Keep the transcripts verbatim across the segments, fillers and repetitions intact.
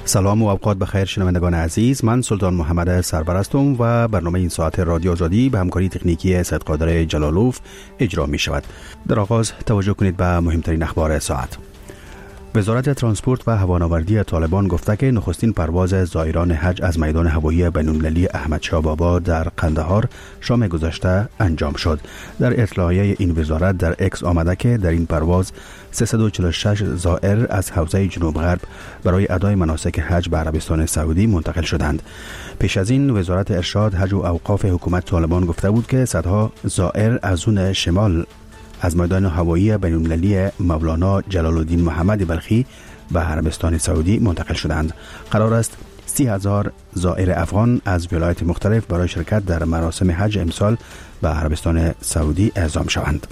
سلام و اوقات بخیر شنوندگان عزیز، من سلطان محمد سرپرستم و برنامه این ساعت رادیو آزادی به همکاری تکنیکی سید قادر جلالوف اجرا می شود. در آغاز توجه کنید به مهمترین اخبار ساعت. وزارت ترانسپورت و هوانوردی طالبان گفته که نخستین پرواز زائران حج از میدان هوایی بین‌المللی احمد شاه بابا در قندهار شام گذشته انجام شد. در اطلاعیه این وزارت در اکس آمده که در این پرواز سیصد و چهل و شش زائر از حوزه جنوب غرب برای ادای مناسک حج به عربستان سعودی منتقل شدند. پیش از این وزارت ارشاد، حج و اوقاف حکومت طالبان گفته بود که صدها زائر از زون شمال از میدان هوایی بین‌المللی مولانا جلال الدین محمد بلخی به عربستان سعودی منتقل شدند. قرار است سی هزار زائر افغان از ولایات مختلف برای شرکت در مراسم حج امسال به عربستان سعودی اعزام شوند.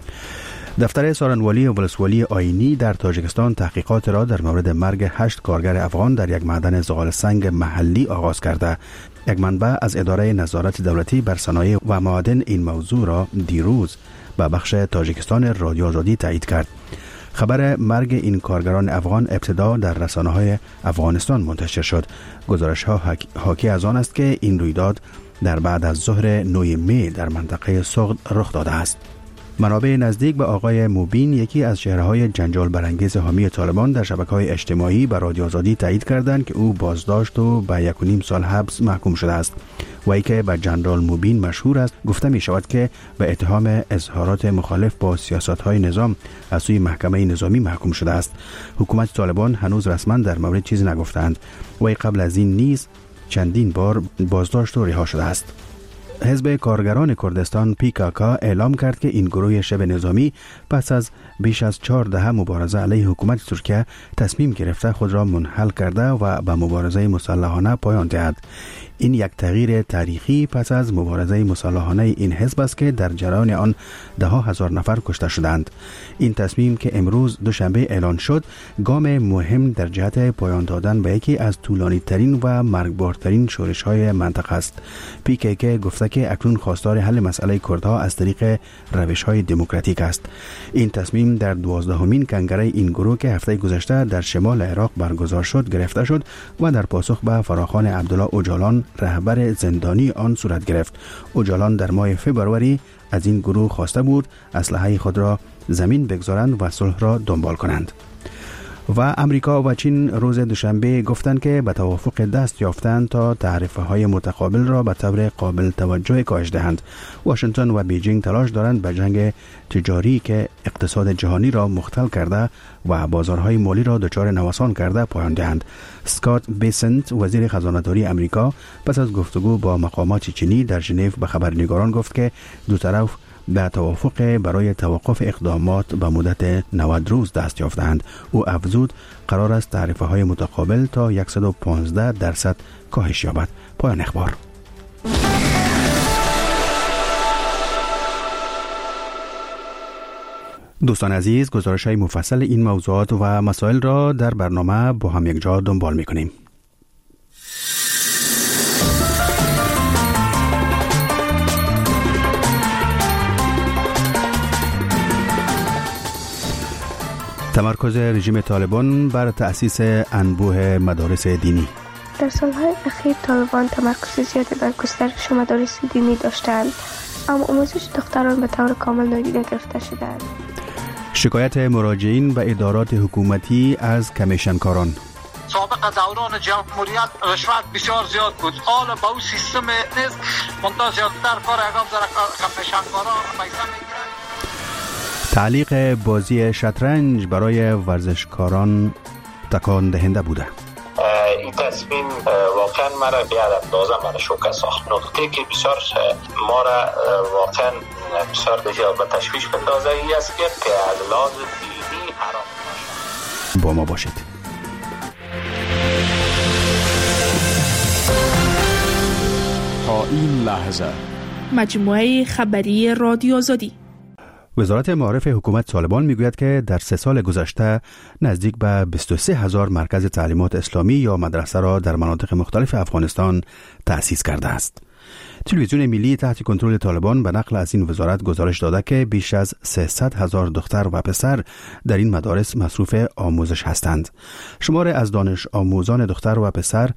دفتر سارنوالی و ولسوالی آیینی در تاجیکستان تحقیقات را در مورد مرگ هشت کارگر افغان در یک معدن زغال سنگ محلی آغاز کرده. یک منبع از اداره نظارت دولتی بر صنایع و معادن این موضوع را دیروز به بخش تاجیکستان رادیو آزادی تایید کرد. خبر مرگ این کارگران افغان ابتدا در رسانه‌های افغانستان منتشر شد. گزارش‌ها حاکی از آن است که این رویداد در بعد از ظهر نه می در منطقه سغد رخ داده است. منابع نزدیک به آقای موبین، یکی از چهره‌های جنجال برانگیز حامی طالبان، در شبکه‌های اجتماعی به رادیو آزادی تایید کردند که او بازداشت و به یک و نیم سال حبس محکوم شده است. وی که به جنرال موبین مشهور است، گفته می شود که به اتهام اظهارات مخالف با سیاست‌های نظام از سوی محکمه نظامی محکوم شده است. حکومت طالبان هنوز رسما در مورد چیزی نگفتند. وی قبل از این نیز چندین بار بازداشت و رها شده است. حزب کارگران کردستان پی کی کی اعلام کرد که این گروه شبه نظامی پس از بیش از چهار دهه مبارزه علیه حکومت ترکیه تصمیم گرفته خود را منحل کرده و به مبارزه مسلحانه پایان دهد. این یک تغییر تاریخی پس از مبارزه مسلحانه این حزب است که در جریان آن ده ها هزار نفر کشته شدند. این تصمیم که امروز دوشنبه اعلان شد، گام مهم در جهت پایان دادن به یکی از طولانی ترین و مرگبارترین شورش های منطقه است. پی کی کی گفته که اکنون خواستار حل مسئله کردها از طریق روش های دموکراتیک است. این تصمیم در دوازدهمین کنگره این گروه که هفته گذشته در شمال عراق برگزار شد گرفته شد و در پاسخ به فراخوان عبدالله اوجالان، رهبر زندانی آن صورت گرفت. اوجالان در ماه فوریه از این گروه خواسته بود اسلحه خود را زمین بگذارند و صلح را دنبال کنند. و امریکا و چین روز دوشنبه گفتند که به توافق دست یافتند تا تعرفه‌های متقابل را به طور قابل توجه کاهش دهند. واشنگتن و بیجینگ تلاش دارند به جنگ تجاری که اقتصاد جهانی را مختل کرده و بازارهای مالی را دچار نوسان کرده پایان دهند. اسکات بیسنت، وزیر خزانه‌داری امریکا، پس از گفتگو با مقامات چینی در ژنو به خبرنگاران گفت که دو طرف به توافق برای توقف اقدامات به مدت نود روز دست یافتند. او افزود قرار است تعرفه‌های متقابل تا صد و پانزده درصد کاهش یابد. پایان اخبار. دوستان عزیز، گزارش‌های مفصل این موضوعات و مسائل را در برنامه با هم یک جا دنبال می‌کنیم. تمرکز رژیم طالبان بر تأسیس انبوه مدارس دینی. در سالهای اخیر طالبان تمرکز زیادی بر گسترش مدارس دینی داشتند، اما آموزش دختران به طور کامل نادیده گرفته شدند. شکایت مراجعین به ادارات حکومتی از کمیشنکاران. سابق دوران جمهوریت رشوت بسیار زیاد بود، حالا با اون سیستم نیست، منتها زیادتر کار اقام در کمیشنکاران پیسه میگیرند. تعلیق بازی شطرنج برای ورزشکاران تکان دهنده بوده. این تصمیم واقعا مرا بیاد اندازه مرا شوکه ساخت. نکته که بسیار ما را واقعا بسیار به تشویش بندازه ای است که از لحاظ دینی حرام باشد. با ما باشید. تا این لحظه مجموعه خبری رادیو آزادی. وزارت معارف حکومت طالبان میگوید که در سه سال گذشته نزدیک به بیست و سه هزار مرکز تعلیمات اسلامی یا مدرسه را در مناطق مختلف افغانستان تأسیس کرده است. تلویزیون ملی تحت کنترل طالبان به نقل از این وزارت گزارش داده که بیش از سیصد هزار دختر و پسر در این مدارس مصروف آموزش هستند. شمار از دانش آموزان دختر و پسر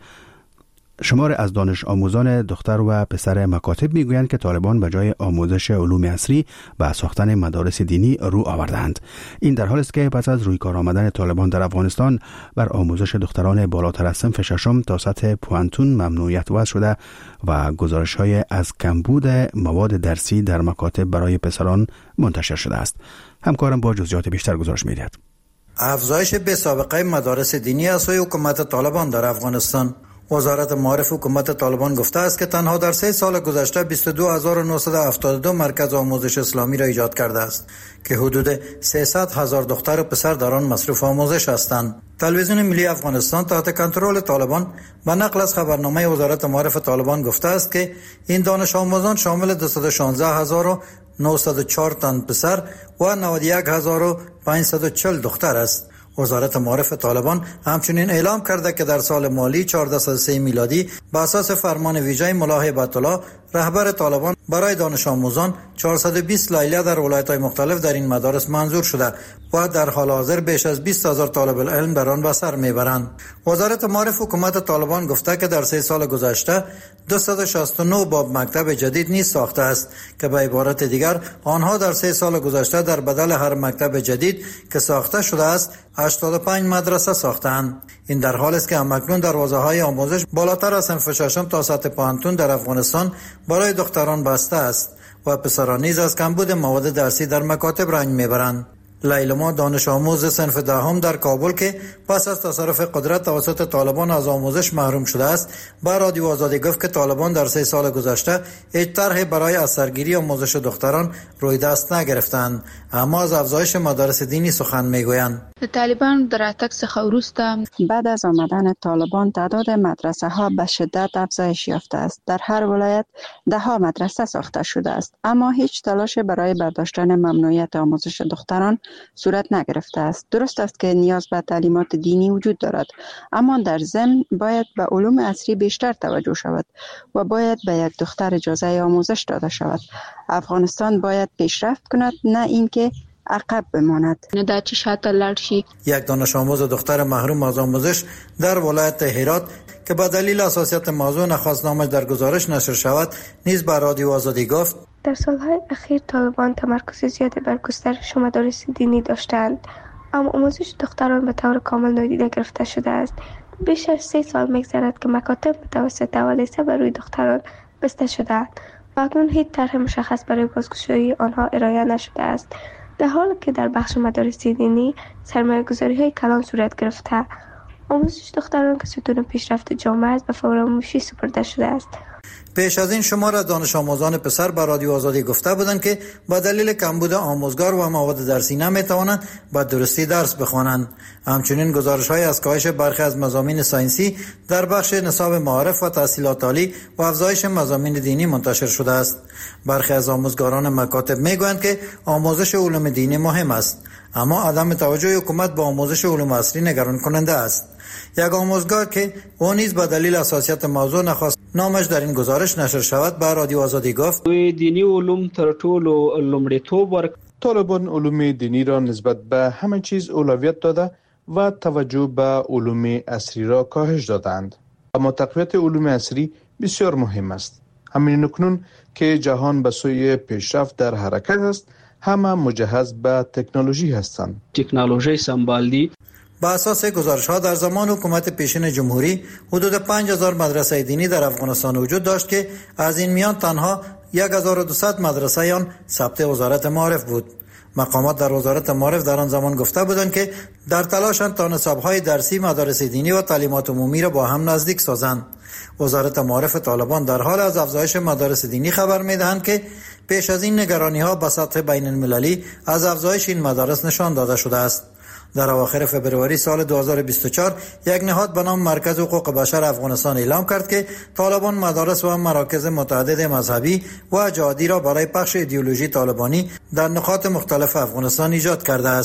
شمار از دانش آموزان دختر و پسر مکاتب میگویند که طالبان به جای آموزش علوم عصری به ساختن مدارس دینی رو آوردند. این در حالی است که پس از روی کار آمدن طالبان در افغانستان بر آموزش دختران بالاتر از صنف ششم تا سطح پوانتون ممنوعیت وضع شده و گزارش‌های از کمبود مواد درسی در مکاتب برای پسران منتشر شده است. همکارم با جزئیات بیشتر گزارش می‌دهد. افزایش بی‌سابقه مدارس دینی از سوی حکومت طالبان در افغانستان. وزارت معارف حکومت طالبان گفته است که تنها در سه سال گذشته بیست و دو هزار و نهصد و هفتاد و دو مرکز آموزش اسلامی را ایجاد کرده است که حدود سیصد هزار دختر و پسر در آن مصروف آموزش هستند. تلویزیون ملی افغانستان تحت کنترل طالبان به نقل از خبرنامه وزارت معارف طالبان گفته است که این دانش آموزان شامل دویست و شانزده هزار و نهصد و چهار تن پسر و نود و یک هزار و پانصد و چهل دختر است. وزارت معارف طالبان همچنین اعلام کرده که در سال مالی چهارصد و سه میلادی بر اساس فرمان ویژه ملا هیبت الله رهبر طالبان برای دانش آموزان چهارصد و بیست لایحه در ولایت‌های مختلف در این مدارس منظور شده و در حال حاضر بیش از بیست هزار طالب العلم در آن به سر میبرند. وزارت معارف حکومت طالبان گفته که در سه سال گذشته دویست و شصت و نه باب مکتب جدید نیز ساخته است که به عبارت دیگر آنها در سه سال گذشته در بدل هر مکتب جدید که ساخته شده است هشتاد و پنج مدرسه ساختند. این در حالی است که همکنون دروازه‌های آموزش بالاتر از صنف ششم تا سطح پانتون در افغانستان برای دختران بسته است و پسران نیز از کمبود مواد درسی در مکاتب رنج میبرند. لیلما دانش آموز صنف دهم در کابل که پس از تصرف قدرت توسط طالبان از آموزش محروم شده است با رادیو آزادی گفت که طالبان در سه سال گذشته هیچ طرحی برای از سرگیری آموزش دختران روی دست نگرفتند، اما از افزایش مدارس دینی سخن میگویند. طالبان در اتک څخه وروسته بعد از آمدن طالبان تعداد مدرسه ها به شدت افزایش یافته است. در هر ولایت ده ها مدرسه ساخته شده است، اما هیچ تلاش برای برداشتن ممنوعیت آموزش دختران صورت نگرفته است. درست است که نیاز به تعلیمات دینی وجود دارد، اما در ضمن باید به علوم عصری بیشتر توجه شود و باید به یک دختر اجازه آموزش داده شود. افغانستان باید پیشرفت کند، نه اینکه عقب بماند. نه در چه شاته لاړ شي. یک دانش آموز دختر محروم از آموزش در ولایت هرات که به دلیل حساسیت موضوع نخواست نامش در گزارش نشر شود نیز به رادیو آزادی گفت در سالهای اخیر طالبان تمرکز زیادی بر گسترش مدارس دینی داشتند، اما آموزش دختران به طور کامل نادیده گرفته شده است. بیش از سه سال می‌گذرد که مکاتب توسط تولیسه بر روی دختران بسته شده‌اند و اکنون هیچ طرح مشخص برای بازگشایی آنها ارائه نشده است، در حالی که در بخش مدارس دینی سرمایه‌گذاری‌های کلان صورت گرفته. آموزش دختران که ستون پیشرفت جامعه است به فراموشی سپرده شده است. پیش از این شمار از دانش آموزان پسر به رادیو آزادی گفته بودند که با دلیل کمبود آموزگار و مواد درسی نمیتوانند به درستی درس بخوانند. همچنین گزارش‌های از کاهش برخی از مضامین ساینسی در بخش نصاب معارف و تحصیلات عالی و افزایش مضامین دینی منتشر شده است. برخی از آموزگاران مکاتب میگویند که آموزش علوم دینی مهم است، اما عدم توجه حکومت به آموزش علوم عصری نگران کننده است. یک آموزگار که او نیز به دلیل حساسیت موضوع نخواست نامش در این گزارش نشر شود به رادیو آزادی گفت دینی علوم تر ټولو لومړیتوب ورک طالبان علوم دینی را نسبت به همه چیز اولویت داده و توجه به علوم عصری را کاهش دادند. اما تقویت علوم عصری بسیار مهم است. همین اکنون که جهان به سوی پیشرفت در حرکت است، همه مجهز به تکنولوژی هستند. تکنولوژی سمبالدی با اساس گزارش‌ها در زمان حکومت پیشین جمهوری حدود پنج هزار مدرسه دینی در افغانستان وجود داشت که از این میان تنها یک هزار و دویست مدرسه آن ثبت وزارت معارف بود. مقامات در وزارت معارف در آن زمان گفته بودند که در تلاشند تا نصاب‌های درسی مدارس دینی و تعلیمات عمومی را با هم نزدیک سازند. وزارت معارف طالبان در حال از افزایش مدارس دینی خبر می‌دهند که پیش از این نگرانی‌ها به سطح بین‌المللی از افزایش این مدارس نشان داده شده است. در اواخر فبروری سال دو هزار و بیست و چهار یک نهاد به نام مرکز حقوق بشر افغانستان اعلام کرد که طالبان مدارس و مراکز متعدد مذهبی و جهادی را برای پخش ایدئولوژی طالبانی در نقاط مختلف افغانستان ایجاد کرده است.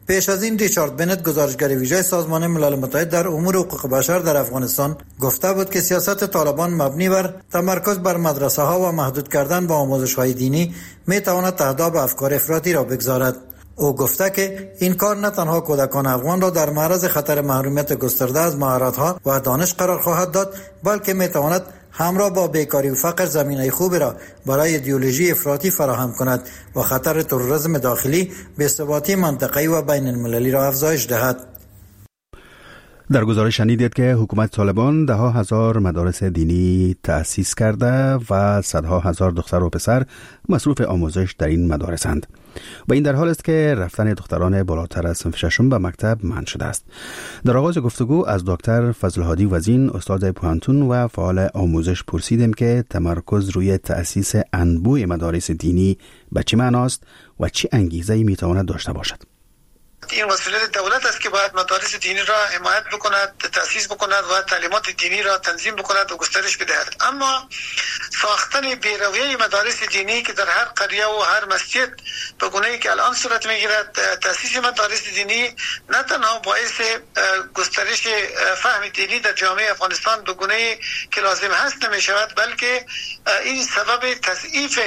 پیش از این ریچارد بنت گزارشگر ویژه سازمان ملل متحد در امور حقوق بشر در افغانستان گفته بود که سیاست طالبان مبنی بر تمرکز بر مدرسه ها و محدود کردن با آموزش های دینی می تواند تهداب افکار افراطی را بگذارد. او گفته که این کار نه تنها کودکان افغان را در معرض خطر محرومیت گسترده از مهارت‌ها و دانش قرار خواهد داد، بلکه می تواند همراه با بیکاری و فقر زمینه خوبی را برای ایدئولوژی افراطی فراهم کند و خطر تروریسم داخلی، بی‌ثباتی منطقه‌ای و بین المللی را افزایش دهد. در گزارش شنیدید که حکومت طالبان ده ها هزار مدارس دینی تأسیس کرده و صدها هزار دختر و پسر مصروف آموزش در این مدارسند و این در حال است که رفتن دختران بالاتر از صنف ششم به مکتب منع شده است. در آغاز گفتگو از دکتر فضل‌هادی وزین، استاد پوهنتون و فعال آموزش پرسیدیم که تمرکز روی تأسیس انبوه مدارس دینی به چه معناست و چه انگیزه‌ای میتواند داشته باشد. این مسئولیت دولت است که باید مدارس دینی را حمایت بکند، تأسیس بکند و تعلیمات دینی را تنظیم بکند و گسترش بدهد. اما ساختن بی‌رویه مدارس دینی که در هر قریه و هر مسجد به گونه‌ای که الان صورت می‌گیرد، تأسیس مدارس دینی نه تنها باعث گسترش فهم دینی در جامعه افغانستان به گونه‌ای که لازم هست نمی‌شود، بلکه این سبب تضعیف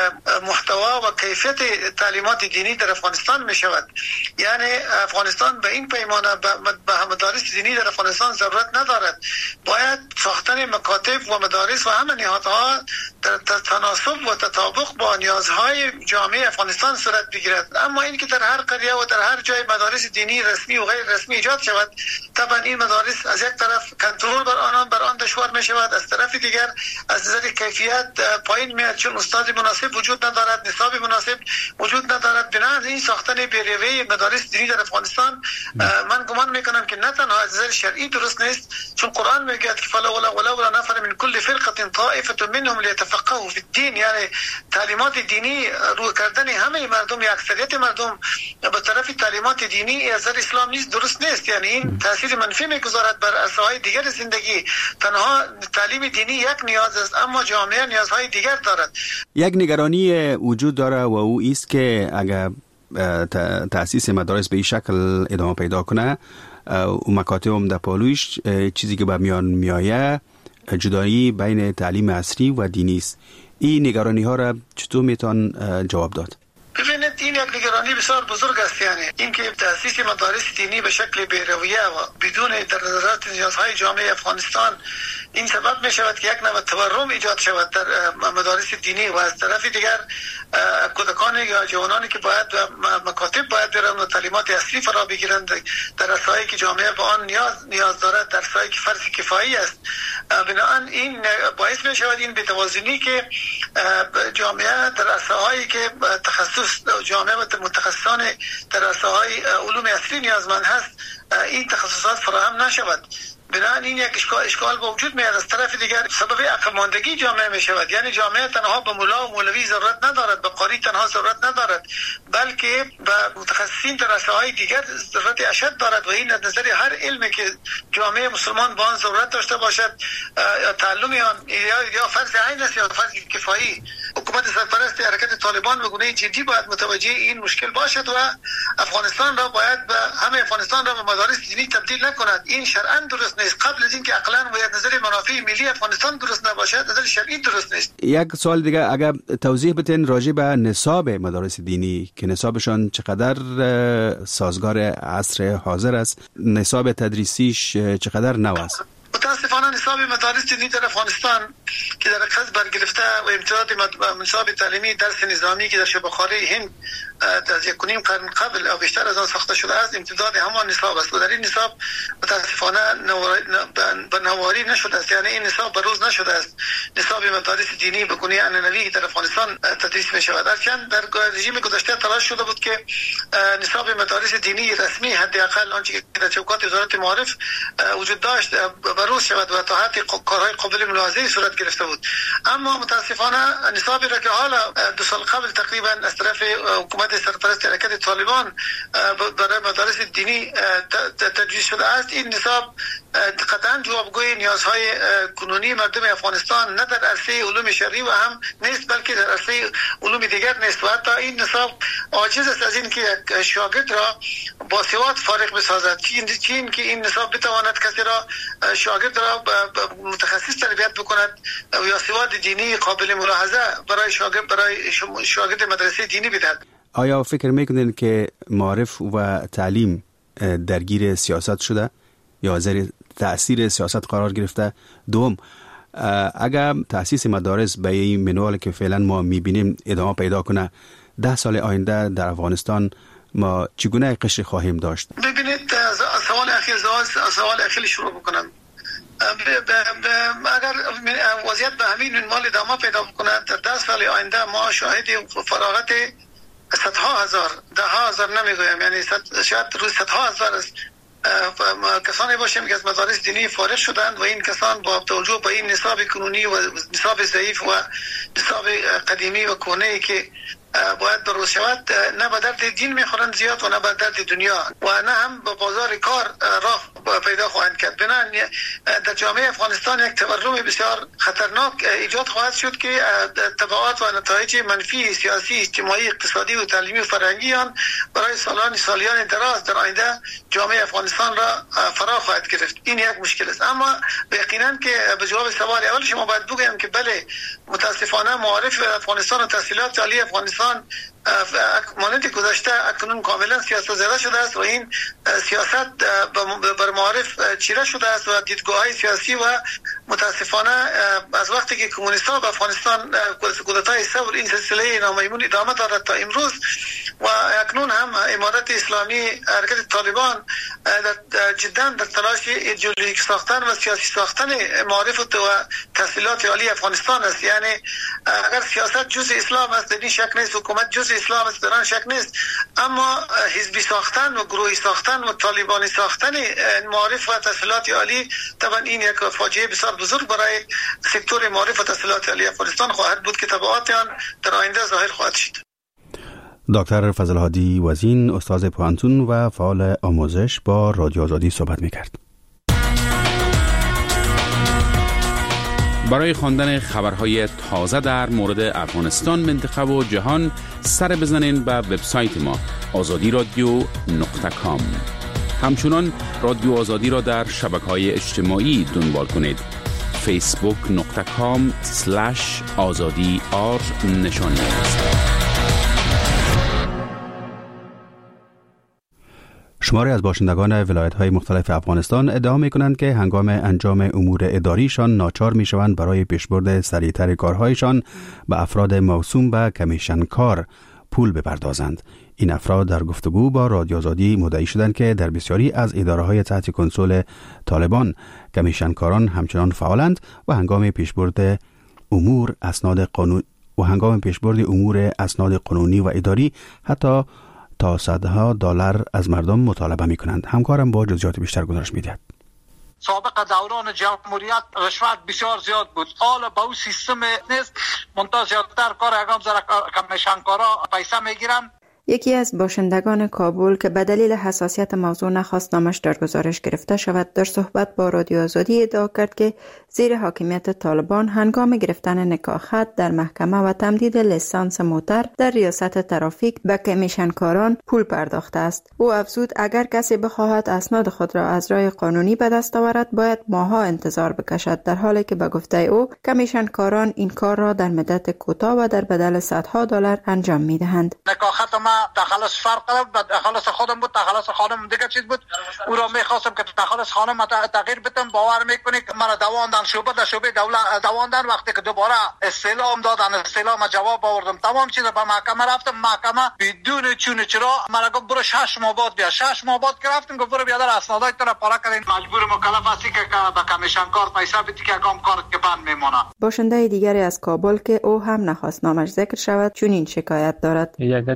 محتوا و کیفیت تعلیمات دینی در افغانستان می‌شود. یعنی افغانستان به این پیمانه به مدارس دینی در افغانستان ضرورت ندارد. باید ساختن مکاتب و مدارس و همه نهادها در تناسب و تطابق با نیازهای جامعه افغانستان صورت بگیرد. اما این که در هر قریه و در هر جای مدارس دینی رسمی و غیر رسمی ایجاد شود، طبعا این مدارس از یک طرف کنترل بر آنان بر آن دشوار می شود، از طرف دیگر از نظر کیفیت پایین میاد، چون استاد مناسب وجود ندارد، نصاب مناسب وجود ندارد. بنابراین این ساختن بی‌رویه مدارس دینی در افغانستان من گمان میکنم که نه تنها از نظر شرعی درست نیست، چون قرآن میگه که فلا ولا ولا نفر من كل فرقه طائفه منهم ليتفقهوا في الدين، یعنی تعلیمات دینی رو کردن همه مردم یا اکثریت مردم به طرف تعلیمات دینی از نظر اسلام نیست، درست نیست. یعنی این تاثیر منفی میگذارد بر عرصه‌های دیگر زندگی. تنها تعلیم دینی یک نیاز است، اما جامعه نیازهای دیگر دارد. یک نگرانی وجود داره و او است که اگر تأسیس مدارس به این شکل ادامه پیدا کنه و مکاتب هم در پالویش، چیزی که به میان میآید جدایی بین تعلیم عصری و دینی است. این نگرانی ها را چطور میتون جواب داد؟ ببینید این یک نگرانی بسیار بزرگ است. یعنی اینکه تأسیس مدارس دینی به شکل بی‌رویه و بدون در نظر نیازهای جامعه افغانستان این سبب می شود که یک نوع تورم ایجاد شود در مدارس دینی و از طرف دیگر کودکان یا جوانانی که باید مکاتب باید برن و تعلیمات اصلی فرا بگیرند در عرصه‌ای که جامعه به آن نیاز نیاز دارد، در عرصه‌ای که فرض کفایی است. بنابراین این باعث می شود این بی‌توازنی که جامعه در عرصه‌هایی که تخصص جامعه و متخصصان در عرصه‌های علوم اصلی نیازمند هست، این تخصصات فراهم نشود. بنابراین این یک اشکال اشکال با وجود میاد. از طرف دیگر سبب عقب ماندگی جامعه می شود. یعنی جامعه تنها به ملا و مولوی ضرورت ندارد، به قاری تنها ضرورت ندارد، بلکه به متخصصین در عرصه‌های دیگر ضرورت اشد دارد و این از نظر هر علمی که جامعه مسلمان با آن ضرورت داشته باشد تعلم آن یا فرض عین است یا فرض کفایی. حکومت سرپرست حرکت طالبان به گونه جدی باید متوجه این مشکل باشد و افغانستان را باید به همه افغانستان را به مدارس دینی تبدیل نکند. این شرعاً درست نیست. قبل از اینکه عقلاً و از نظر منافع ملی افغانستان درست نباشد، از نظر شرعی درست نیست. یک سوال دیگه، اگر توضیح بدین راجع به نصاب مدارس دینی که نصابشان چقدر سازگار عصر حاضر است، نصاب تدریسیش چقدر نو است؟ متاسفانه نصاب مدارس دینی در افغانستان که در قصد برگرفته و امتداد نصاب تعلیمی درس نظامی که در شبه‌خواره هند از یک و نیم قرن قبل او بیشتر از آن ساخته شده است، امتداد همان نصاب است و در این نصاب متاسفانه به نواری نشده است. یعنی این نصاب بروز نشده است. نصاب مدارس دینی به گونه عنعنوی در افغانستان تدریس می شود. هرچند در رژیم گذشته تلاش شده بود که نصاب مدارس دینی رسمی حداقل آنچه که در چوکات وزارت معارف وجود داشت بروز شود و تا حد کارهای قابل ملاحظه صورت گرفته بود. اما متاسفانه نصابی را که حالا دو سال قبل تقریبا از طرف حکومت تحت سرپرستی حرکت طالبان برای مدارس دینی تجویز شده است. این نصاب قطعا جوابگوی نیازهای کنونی مردم افغانستان نه در عرصه علوم شرعی و هم نیست، بلکه در عرصه علوم دیگر نیست و حتی این نصاب عاجز است از این که یک شاگرد را با سواد فارغ بسازد. چین که این نصاب بتواند کسی را شاگرد را متخصص تربیت بکند یا سواد دینی قابل ملاحظه برای شاگرد برای شاگرد مدرسه دینی بدهد. آیا فکر میکنین که معارف و تعلیم درگیر سیاست شده یا زیر تأثیر سیاست قرار گرفته؟ دوم، اگر تأسیس مدارس به این منوال که فعلا ما میبینیم ادامه پیدا کنه، ده سال آینده در افغانستان ما چگونه قشر خواهیم داشت؟ ببینید، سوال اخیر سوال اخیر شروع بکنم. اگر وضعیت به همین منوال ادامه پیدا بکنه، در ده سال آینده ما شاهد فراغت صدها هزار، ده ها هزار نمیگویم، یعنی شاید روز صدها هزار است کسانی باشیم که از مدارس دینی فارغ شدند و این کسان با توجه به این نصاب کنونی و نصاب ضعیف و نصاب قدیمی و کهنه‌ای که باید درست شود، نه به درد دین میخورند زیاد و نه به درد دنیا و نه هم به بازار کار راه پیدا خواهند کرد. بنابراین در جامعه افغانستان یک تورم بسیار خطرناک ایجاد خواهد شد که تبعات و نتایج منفی سیاسی، اجتماعی، اقتصادی و تعلیمی و فرهنگی آن برای سالان سالیان دراز در آینده جامعه افغانستان را فرا خواهد گرفت. این یک مشکل است. اما یقینا که به جواب سوال اول شما باید بگویم که بله، متاسفانه معارف افغانستان و تحصیلات عالی افغانستان مانند گذشته اکنون کاملا سیاست زده شده است و این سیاست بر معارف چیره شده است و دیدگاه‌های سیاسی و متاسفانه از وقتی که کمونیست‌ها به افغانستان کودتای ثور این سلسله نامیمون ادامه دارد تا امروز و اکنون هم امارت اسلامی حرکت طالبان جدا در تلاش ایدئولوژیک ساختن و سیاسی ساختن معارف و تحصیلات عالی افغانستان است. یعنی اگر سیاست جزء اسلام است در این شک نیست، حکومت جزء اسلام است در آن شک نیست، اما حزبی ساختن و گروهی ساختن و طالبانی ساختن معارف و تحصیلات عالی طبعا این یک فاجعه بسیار بزرگ برای سکتور معارف و تحصیلات عالی افغانستان خواهد بود که تبعات آن در آینده ظاهر خواهد شد. دکتر فضل هادی وزین، استاد پوهنتون و فعال آموزش، با رادیو آزادی صحبت می‌کرد. برای خواندن خبرهای تازه در مورد افغانستان، منطقه و جهان سر بزنین به وبسایت ما آزادی رادیو نقطه کام. همچنان رادیو آزادی را در شبکه‌های اجتماعی دنبال کنید. فیسبوک نقطه کام سلش آزادی آر نشانی است. شماری از باشندگان ولایت‌های مختلف افغانستان ادعا می‌کنند که هنگام انجام امور اداریشان ناچار می‌شوند برای پیشبرد سریعتر کارهایشان به افراد موسوم به کمیشن کار پول بپردازند. این افراد در گفتگو با رادیو آزادی مدعی شدند که در بسیاری از اداره‌های تحت کنترل طالبان کمیشن کاران همچنان فعالند و هنگام پیشبرد امور اسناد قانون و هنگام پیشبرد امور اسناد قانونی و اداری حتی تا صدها دلار از مردم مطالبه می کنند. همکارم با جزئیات بیشتر گزارش می‌دهد. سابق دوران جمهوریت رشوت بسیار زیاد بود. حالا با اون سیستم نیست، منتها زیادتر کار اقام زر کمیشنکارا پیسه میگیرن. یکی از باشندگان کابل که به دلیل حساسیت موضوع نخواست نامش در گزارش گرفته شود، در صحبت با رادیو آزادی ادعا کرد که زیر حاکمیت طالبان هنگام گرفتن نکاحت در محکمه و تمدید لیسانس موتر در ریاست ترافیک به کمیشنکاران پول پرداخته است. او افزود اگر کسی بخواهد اسناد خود را از راه قانونی به دست آورد باید ماه‌ها انتظار بکشد، در حالی که به گفته او کمیشنکاران این کار را در مدت کوتاه و در بدل صدها دلار انجام می‌دهند. نکاحت ما تخلص فرق داشت، تخلص خودم بود، تخلص خانم دیگه چیز بود. او را می‌خواستم که تخلص خانم تغییر بدم. باور می‌کنی که من دواندن شعبه در شعبه دولت دواندن، وقتی که دوباره استعلام دادن استعلام جواب آوردم، تمام چیز به محکمه رفتم. محکمه بدون چون چرا مرا گفت برو شش ماه بعد بیا. شش ماه بعد رفتم گفت برو بیا در اسنادای تو را پاره کردین. مجبور مکلف هستی که به کمیشن کار پیسه بدی که اقام کارت که بند میمونه. باشنده دیگری از کابل که او هم نخواست نامش ذکر شود چون این شکایت دارد. یک یک واضح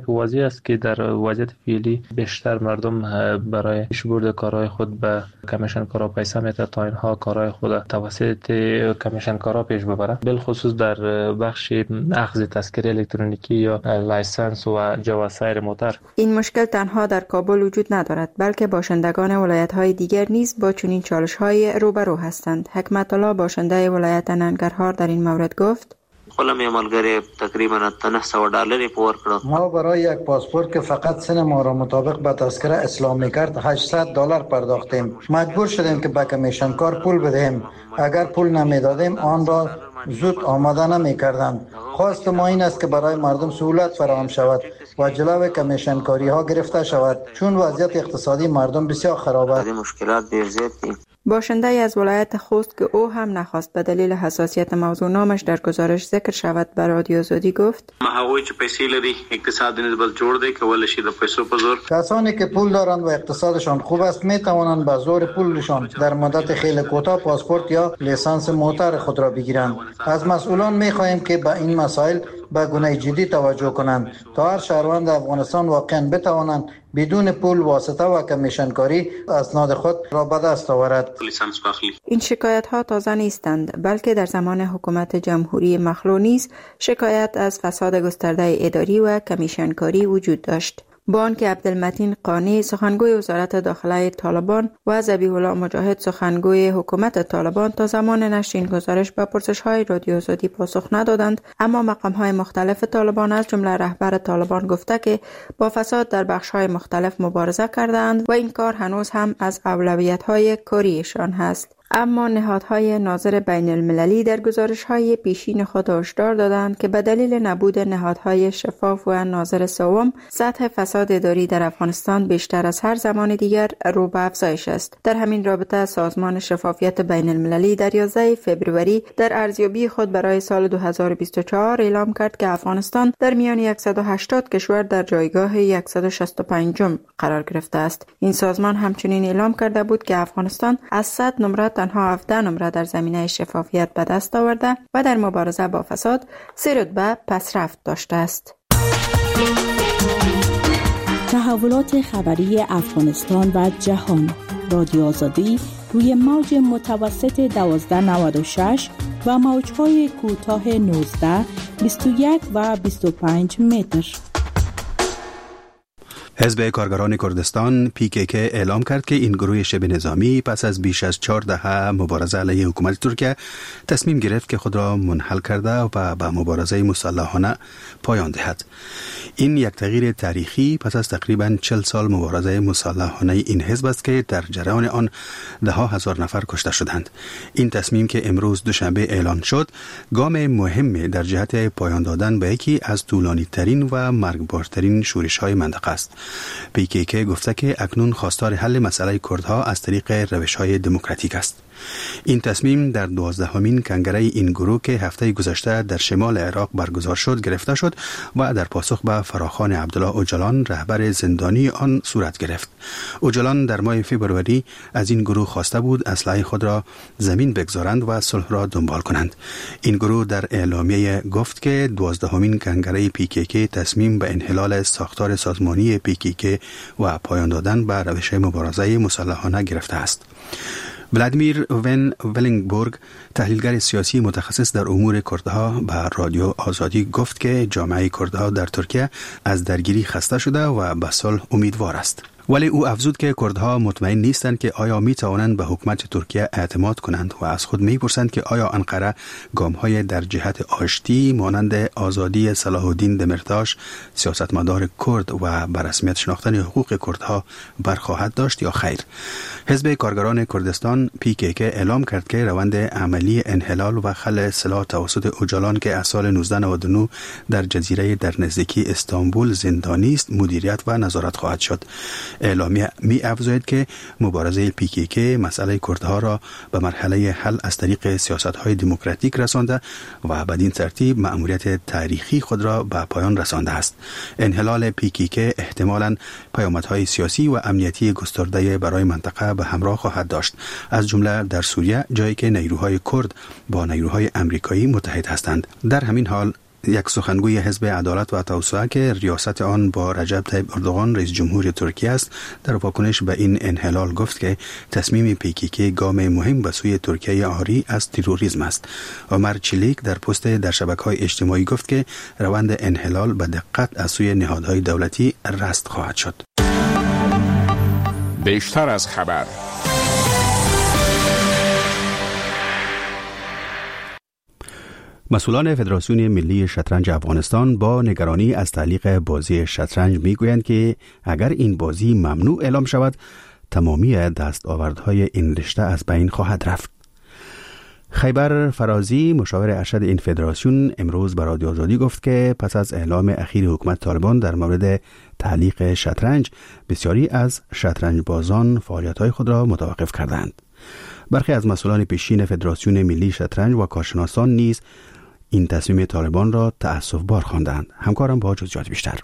است که در وضعیت فعلی بیشتر مردم برای پیشبرد کارهای خود به کمیشنکارا پیسه میده تا اینها کارهای خود توسط کمیشنکارا پیش ببرند، بالخصوص در بخش اخذ تذکره الکترونیکی یا لایسنس و جواز سایر موتر. این مشکل تنها در کابل وجود ندارد، بلکه باشندگان ولایت‌های دیگر نیز با چنین چالش‌های روبرو هستند. حکمت الله باشنده ولایت ننگرهار در این مورد گفت: خودم یه ملګری تقریبا نه سوه ډالر پور کړو. ما برای یک پاسپورت که فقط سن ما را مطابق به تذکره اسلامی کرد هشتصد دلار پرداختیم. مجبور شدیم که به کمیشنکار پول بدهیم. اگر پول نمیدادیم آن را زود آماده نمی‌کردند. خواست ما این است که برای مردم سهولت فراهم شود و جلوی کمیشنکاری ها گرفته شود، چون وضعیت اقتصادی مردم بسیار خراب است. مشکلات ډیر زیات دي. باشنده از ولایت خوست که او هم نخواست به دلیل حساسیت موضوع نامش در گزارش ذکر شود به رادیو آزادی گفت: هغوی چې پیسې لري اقتصاد نسبت جوړ دی، کولای شي د پیسو په زور. کسانی که پول دارند و اقتصادشان خوب است می توانند به زور پولشان در مدت خیلی کوتاه پاسپورت یا لیسانس موتر خود را بگیرند. از مسئولان می خواهیم که به این مسائل به گونه جدی توجه کنند تا هر شهروند افغانستان واقعا بتوانند بدون پول واسطه و کمیشنکاری اسناد خود را به دست آورد. این شکایت ها تازه نیستند، بلکه در زمان حکومت جمهوری مخلوع نیز شکایت از فساد گسترده اداری و کمیشنکاری وجود داشت. با آنکه عبدالمتین قانی سخنگوی وزارت داخله طالبان و ذبیح الله مجاهد سخنگوی حکومت طالبان تا زمان نشر این گزارش به پرسش‌های رادیو آزادی پاسخ ندادند، اما مقام‌های مختلف طالبان از جمله رهبر طالبان گفته که با فساد در بخش‌های مختلف مبارزه کردند و این کار هنوز هم از اولویت‌های کاریشان هست. اما نهادهای ناظر بین المللی در گزارش‌های پیشین خود هشدار دادند که به دلیل نبود نهادهای شفاف و ناظر سوم، سطح فساد اداری در افغانستان بیشتر از هر زمان دیگر رو به افزایش است. در همین رابطه سازمان شفافیت بین المللی در یازده فوریه در ارزیابی خود برای سال دو هزار و بیست و چهار اعلام کرد که افغانستان در میان صد و هشتاد کشور در جایگاه صد و شصت و پنج قرار گرفته است. این سازمان همچنین اعلام کرده بود که افغانستان از صد نمره تنها هفده نمره در زمینه شفافیت به دست آورده و در مبارزه با فساد سه رتبه پسرفت داشته است. تحولات خبری افغانستان و جهان، رادیو آزادی روی موج متوسط دوازده نود و شش و موج‌های کوتاه نوزده، بیست و یک و بیست و پنج متر. حزب کارگران کردستان پی کی کی اعلام کرد که این گروه شبه نظامی پس از بیش از چهار دهه مبارزه علیه حکومت ترکیه تصمیم گرفت که خود را منحل کرده و به مبارزه مسلحانه پایان دهد. این یک تغییر تاریخی پس از تقریباً چهل سال مبارزه مسلحانه این حزب است که در جریان آن ده ها هزار نفر کشته شدند. این تصمیم که امروز دوشنبه اعلان شد، گام مهمی در جهت پایان دادن به یکی از طولانی ترین و مرگبارترین شورش های منطقه است. پی کی کی گفته که اکنون خواستار حل مسئله کردها از طریق روش‌های دموکراتیک است. این تصمیم در دوازدهمین کنگره این گروه که هفته گذشته در شمال عراق برگزار شد گرفته شد و در پاسخ به فراخوان عبدالله اوجلان رهبر زندانی آن صورت گرفت. اوجلان در ماه فوریه از این گروه خواسته بود اسلحه خود را زمین بگذارند و صلح را دنبال کنند. این گروه در اعلامیه گفت که دوازدهمین کنگره پی کی کی تصمیم به انحلال ساختار سازمانی پی کی کی و پایان دادن به روش مبارزه مسلحانه گرفته است. ولادیمیر ون ولینگبورگ، تحلیلگر سیاسی متخصص در امور کردها، به رادیو آزادی گفت که جامعه کردها در ترکیه از درگیری خسته شده و به صلح امیدوار است. ولی او افزود که کردها مطمئن نیستند که آیا می توانند به حکومت ترکیه اعتماد کنند و از خود می پرسند که آیا انقره گام‌های در جهت آشتی مانند آزادی صلاح الدین دمرتاش، سیاستمدار کرد و به رسمیت شناختن حقوق کردها برخواهد داشت یا خیر. حزب کارگران کردستان پی کی کی اعلام کرد که روند عملی انحلال و خلع سلاح توسط اوجلان که از سال نوزده نود و نه در جزیره در نزدیکی استانبول زندانی است مدیریت و نظارت خواهد شد. اعلامیه می افزاید که مبارزه پی کی کی مسئله کردها را به مرحله حل از طریق سیاست‌های دموکراتیک رسانده و بدین ترتیب مأموریت تاریخی خود را به پایان رسانده است. انحلال پی کی کی احتمالاً پیامدهای سیاسی و امنیتی گسترده برای منطقه به همراه خواهد داشت، از جمله در سوریه، جایی که نیروهای کرد با نیروهای امریکایی متحد هستند. در همین حال یک سخنگوی حزب عدالت و توسعه که ریاست آن با رجب طیب اردوغان رئیس جمهور ترکیه است، در واکنش به این انحلال گفت که تصمیم پیکیکی گام مهم به سوی ترکیه عاری از تروریسم است. عمر چلیک در پست در شبکه‌های اجتماعی گفت که روند انحلال به دقت از سوی نهادهای دولتی رصد خواهد شد. بیشتر از خبر. مسئولان فدراسیون ملی شطرنج افغانستان با نگرانی از تعلیق بازی شطرنج میگویند که اگر این بازی ممنوع اعلام شود، تمامی دستاوردهای این رشته از بین خواهد رفت. خیبر فرازی مشاور ارشد این فدراسیون امروز به رادیو آزادی گفت که پس از اعلام اخیر حکومت طالبان در مورد تعلیق شطرنج، بسیاری از شطرنج بازان فعالیت‌های خود را متوقف کردند. برخی از مسئولان پیشین فدراسیون ملی شطرنج و کارشناسان نیز این تصمیم طالبان را تأسف‌بار خواندند. همکارم با جزئیات بیشتر.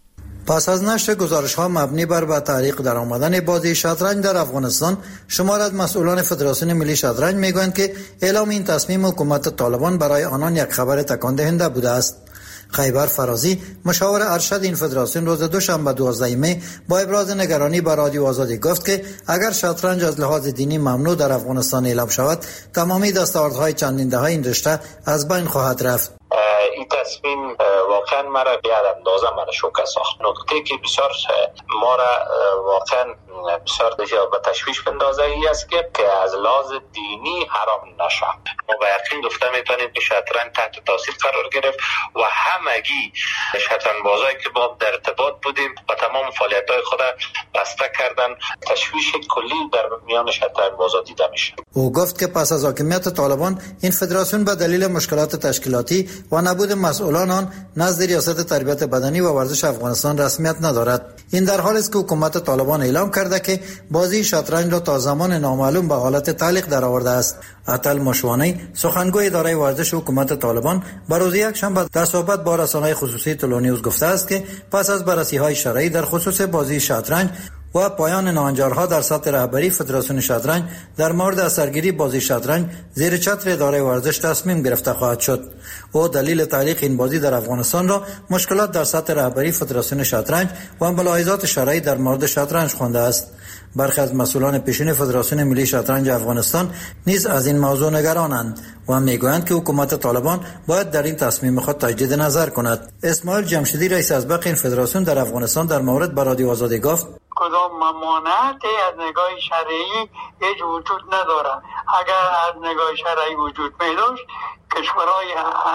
پس از نشر گزارش‌ها مبنی بر به تعلیق در آمدن بازی شطرنج در افغانستان، شمار از مسئولان فدراسیون ملی شطرنج میگویند که اعلام این تصمیم حکومت طالبان برای آنان یک خبر تکان دهنده بوده است. خیبر فرازی مشاور ارشد این فدراسیون روز دوشنبه دوازده می با ابراز نگرانی به رادیو آزادی گفت که اگر شطرنج از لحاظ دینی ممنوع در افغانستان اعلام شود، تمامی دستاوردهای چندین دهه این رشته از بین خواهد رفت. این تصمیم واقعا مرا بیاد اندازه مرا شوکه ساخت. نکته که بسیار ما را واقعا بسیار به تشویش بندازه ای است که که از لحاظ دینی حرام نشود. ما با یقین گفته میتونیم که شطرنج تحت تاثیر قرار گرفت و همگی شطرنج بازایی که با در ارتباط بودیم و تمام فعالیت‌های خود بسته کردن، تشویش کلی در میان شطرنج بازا دیده میشه. او گفت که پس از حاکمیت طالبان این فدراسیون به دلیل مشکلات تشکیلاتی و نبود مسئولان آن نزد ریاست تربیت بدنی و ورزش افغانستان رسمیت ندارد. این در حالی است که حکومت طالبان اعلام کرده که بازی شطرنج را تا زمان نامعلوم به حالت تعلیق درآورده است. عطل مشوانی سخنگوی اداره ورزش حکومت طالبان بر روز یکشنبه در صحبت با رسانه‌های خصوصی تلونیوز گفته است که پس از بررسی‌های شرعی در خصوص بازی شطرنج و پایان ناهنجارها در سطح رهبری فدراسیون شطرنج در مورد اثرگیری بازی شطرنج زیر چتر اداره ورزش تصمیم گرفته خواهد شد. او دلیل تعلیق این بازی در افغانستان را مشکلات در سطح رهبری فدراسیون شطرنج و ملاحظات شرعی در مورد شطرنج خوانده است. برخی از مسئولان پیشین فدراسیون ملی شطرنج افغانستان نیز از این موضوع نگرانند و میگویند که حکومت طالبان باید در این تصمیم خود تجدید نظر کند. اسماعیل جمشیدی رئیس ازبق این فدراسیون در افغانستان در مورد با رادیو آزادی گفت: کدام ممانعتی از نگاه شرعی هیچ وجود نداره. اگر از نگاه شرعی وجود می‌داشت، کشورهای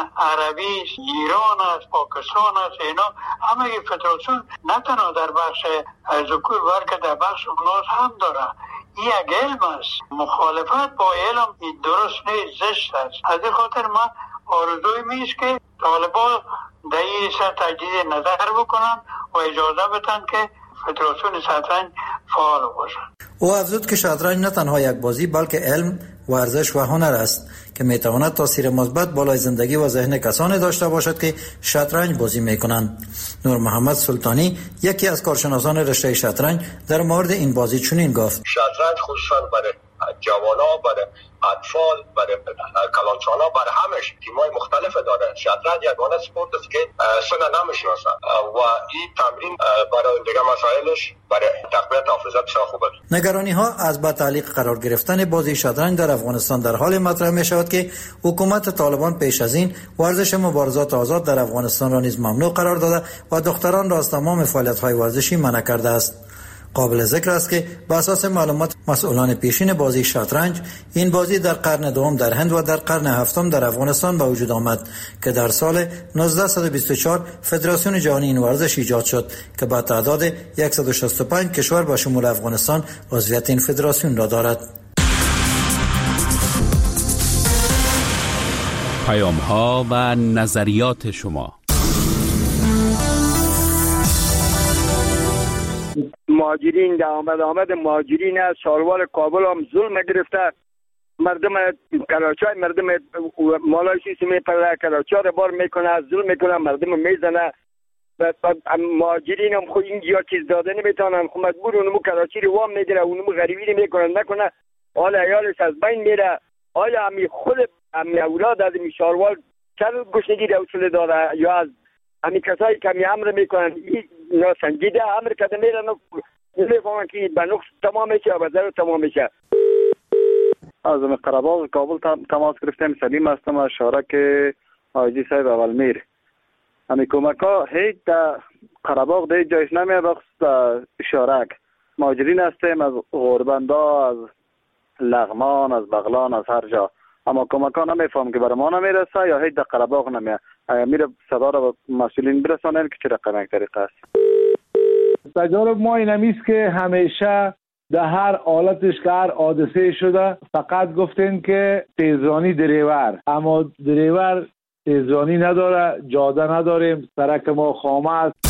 عربی، ایران است، پاکستان است، اینا همه فدراسیون نه تنها در بخش ذکور بلکه در بخش اناث هم داره. این یک علم است. مخالفت با علم این درست نیست، زشت است. از این خاطر من آرزوی میست که طالبان در این سر تجدید نظر بکنن و اجازه بدن که فدراسیون شطرنج فعال باشد. او افزود که شطرنج نه تنها یک بازی بلکه علم، ورزش و هنر است که میتواند تاثیر مثبت بالای زندگی و ذهن کسانی داشته باشد که شطرنج بازی میکنند. نور محمد سلطانی یکی از کارشناسان رشته شطرنج در مورد این بازی چنین گفت: شطرنج خصوصا برای جوانا، برای اطفال، برای کلانچانا، برای همش تیمای مختلف داره. شطرنج یگانه سپورت است که سن نمیشناسن و این تمرین برای دیگه مسائلش برای تقویت حافظه بسیار خوبه. نگرانی ها از با تعلیق قرار گرفتن بازی شطرنج در افغانستان در حال مطرح می شود که حکومت طالبان پیش از این ورزش مبارزات آزاد در افغانستان را نیز ممنوع قرار داده و دختران را از تمام فعالیت های ورزشی منع کرده است. قابل ذکر است که بر اساس معلومات مسئولان پیشین بازی شطرنج، این بازی در قرن دوم در هند و در قرن هفتم در افغانستان به وجود آمد که در سال نوزده بیست و چهار فدراسیون جهانی این ورزش ایجاد شد که با تعداد صد و شصت و پنج کشور با شمول افغانستان عضویت این فدراسیون را دارد. پیام ها و نظریات شما. مهاجرین در آمد آمد مهاجرین از شاروار کابل هم ظلم گرفته. مردم کراچی مردم مالایشی سیمه پر کراچی را بار میکنه، از ظلم میکنه، مردم میزنه. مهاجرین هم خود اینجا چیز داده نمیتونن، خود مجبور اونمو کراچی رو وام میگیره، اونمو غریبی رو میکنن نکنه، حال عیالش از بین میره. آیا همی خود همی اولاد از این شاروار چرا گشنگی در اصول داره یا از همین کسایی که می امر میکنن این ناسنجیده امر کده میرن و میفهمن که به نقص تمام میشه و به ضرر تمام میشه. از قره‌باغ کابل تماس گرفتم. سلیم هستم از شارک حاجی صاحب اول میر. همین کمک ها هیچ در قره‌باغ در جایش نمیه بخصوص شارک مهاجرین هستیم از غربندا، از لغمان، از بغلان، از هر جا، اما کمک ها نمیفهم که برای ما نمیرسه یا هیچ در قره‌باغ نمیه. میره صدا را به مسئولین برسانن که چه رقم یک طریقه است. تجارب ما این همیست که همیشه در هر حالتش که هر حادثه شده فقط گفتین که تیزرانی دریور، اما دریور تیزرانی نداره، جاده نداریم، سرک ما خامه است،